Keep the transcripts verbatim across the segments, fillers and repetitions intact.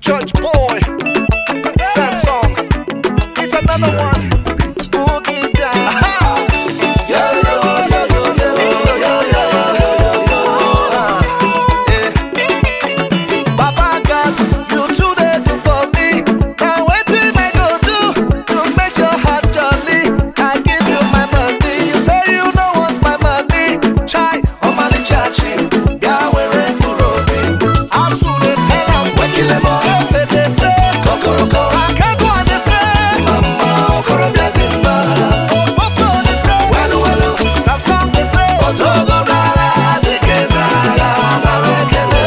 Church boy, Samsung. It's another one. Boogie down. Aha. Yo, yo, yo, yo, yo, yo, yo, yo, yo, yo. Baba God, you today do for me. Now waiting I go do to make your heart jolly. I give you my money. You say you don't want my money. Chai, on my chachi. Yeah, we're in Burundi. I'll soon tell them, wake them up. They say, Kokoroko. I can't go on, they say, Mama, Okorobiatimba. Also, they say, Walu Walu. Samsung, they say, Otogo Naga, Dike Naga, Marekele.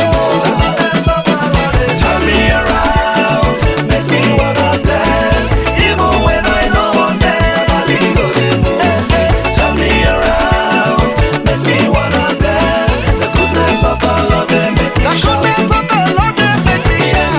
Turn me around, make me wanna dance. Even when I know one dance, my body goes in move. Turn me around, make me wanna dance. The goodness of the Lord, they make me shout. The goodness of the Lord, they make me shout.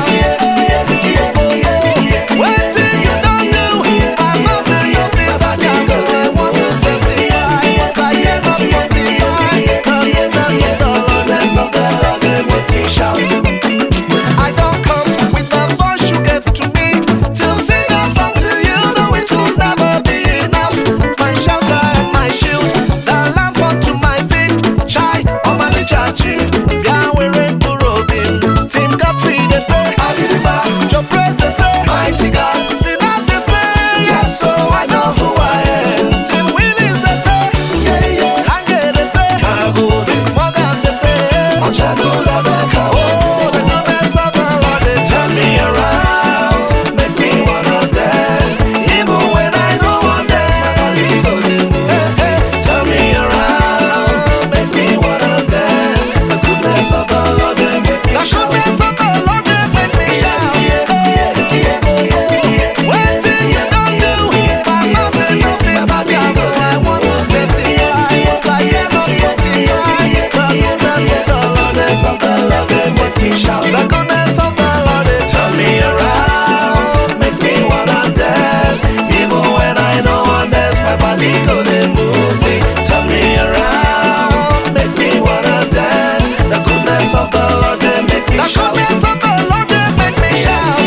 I don't come with the voice you gave to me to sing a song to you, though it will never be enough. My shelter and my shield, the lamp unto my feet. Chai, Omali Chachi, Yahweh Burobin. Team Godfrey, they say, Aliba. Joe Praise, they say, Mighty God. Sinat, they say, yes, so I know who I am. Team Willis, they say, yeah, yeah. Hange, they say, Mago. Chris Morgan, they say, Ochadula Beka. Oh, the goodness of the Lord, they turn me around, make me wanna dance. Even when I don't want dance, my body goes in move. Hey, hey. Turn me around, make me wanna dance. The goodness of the Lord, they make me shout. The goodness of the Lord, they make me shout. Yeah, yeah, yeah, yeah, yeah. What do you don't do? My mountain of it, my God, I want to testify. But I am not testify. The goodness of the Lord, of the Lord, they make me shout. The goodness of the Lord, they turn me around, make me wanna dance. Even when I don't want dance, my body goes and move me. Turn me around, make me wanna dance. The goodness of the Lord, they make me shout. The goodness of the Lord, they make me shout.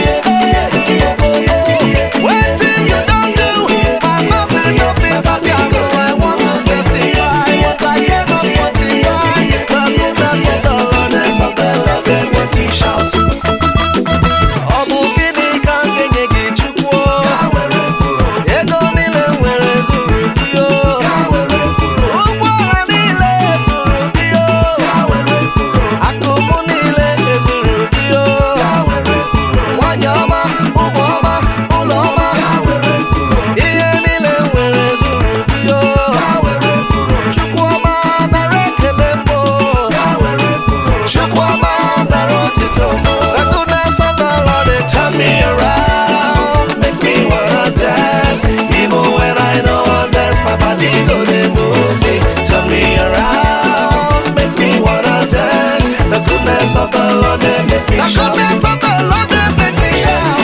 What do you don't do? My mountain of it, I go. I want to testify, but I cannot testify. The goodness of the Lord, of the Lord, they make me shout. Obu gini kangenye gichukwu. Ego niile nwere zuru gị o. Ụgbọala niile zuru gị o. Akụkụ niile ezuru gị o. Nwanyị ọma, ụmụ ọma, ụlọ ọma. Ihe niile nwere zuru gị o. Chukwu ọma nara ekele mbụ. Chukwu ọma nara otito mbụ. The goodness of the Lord, they turn me around, make me wanna dance. Even when I don't want dance, my body goes and move me. Turn me around, make me wanna dance. The goodness of the Lord, they make me shout. The goodness of the Lord, they make me shout.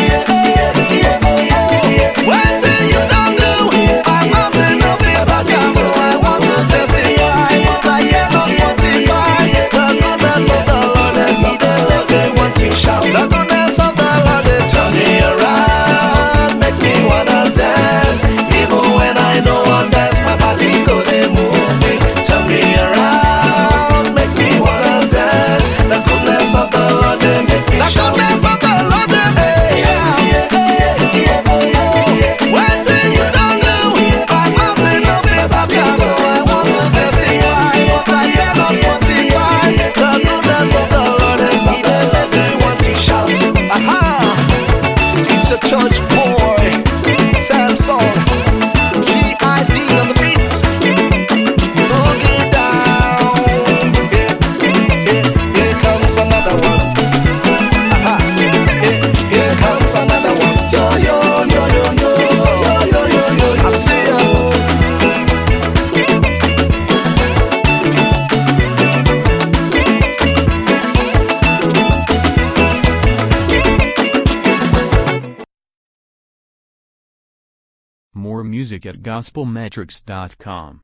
What do you don't do? My mountain of it, I can go. I want to testify, but I cannot testify. The goodness of the Lord, of the Lord, they want to shout. The goodness of the Lord, they turn me around, make me wanna dance. Even when I don't want dance, my body goes and move me. Turn me around, make me wanna dance. The goodness of the Lord, they make me shout. The goodness of the Lord, they make me shout. What do you don't do? My mountain of it, I can go. I want to testify, but I cannot testify. The goodness of the Lord, of the Lord, they want to shout. Aha! It's a church boy, Samsung, G I D on the beat. Boogie down. Yeah, yeah, here comes another one. Aha! Yeah, here comes another one. Yo, yo, yo, yo, yo, yo, yo, yo, yo. I see ya. More music at gospel metrics dot com.